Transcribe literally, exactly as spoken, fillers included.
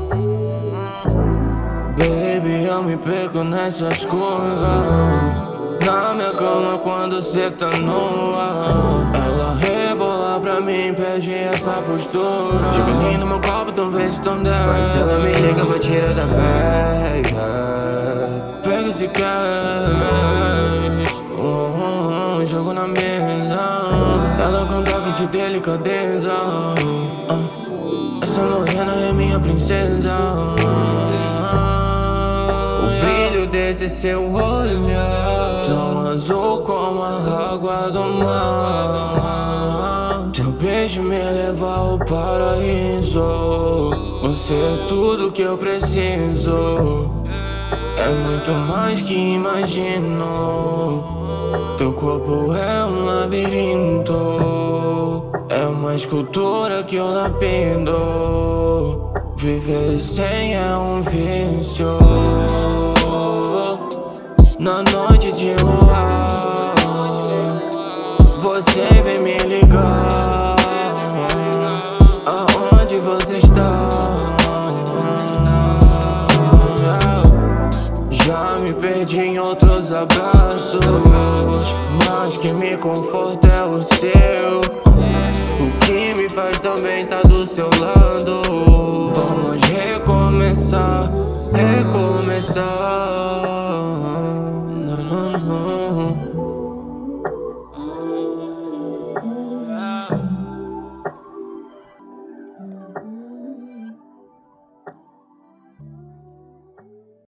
Baby, eu me perco nessas curvas. Na minha cama quando cê tá nua, ela rebola pra mim, pede essa postura. Chega ali no meu copo, tão vê se tão dez. Mas se ela me liga, vou tirar da pé. Pega esse cash, uh, uh, uh, jogo na mesa. Ela com toque de delicadeza. uh, Essa morena é minha princesa. O brilho desse seu olhar, tão azul como a água do mar. Teu beijo me leva ao paraíso. Você é tudo que eu preciso. É muito mais que imagino. Teu corpo é um labirinto, é uma escultura que eu lapido. Viver sem é um vício. Na noite de luar, você vem me ligar. Aonde você está? Já me perdi em outros abraços, mas que me conforta é o seu. O que me faz também tá do seu lado. Vamos recomeçar, recomeçar.